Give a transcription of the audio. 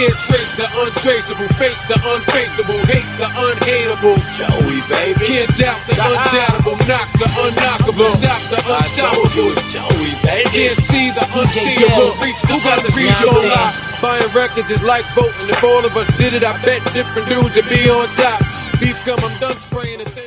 Can't trace the untraceable, face the unfaceable, hate the unhateable. Joey, baby. Can't doubt the undoubtable, knock the unknockable, stop the unstoppable. Joey, baby. Can't see the unseeable, reach the unreachable. Buying records is like voting. If all of us did it, I bet different dudes would be on top. Beef come, I'm done spraying the thing.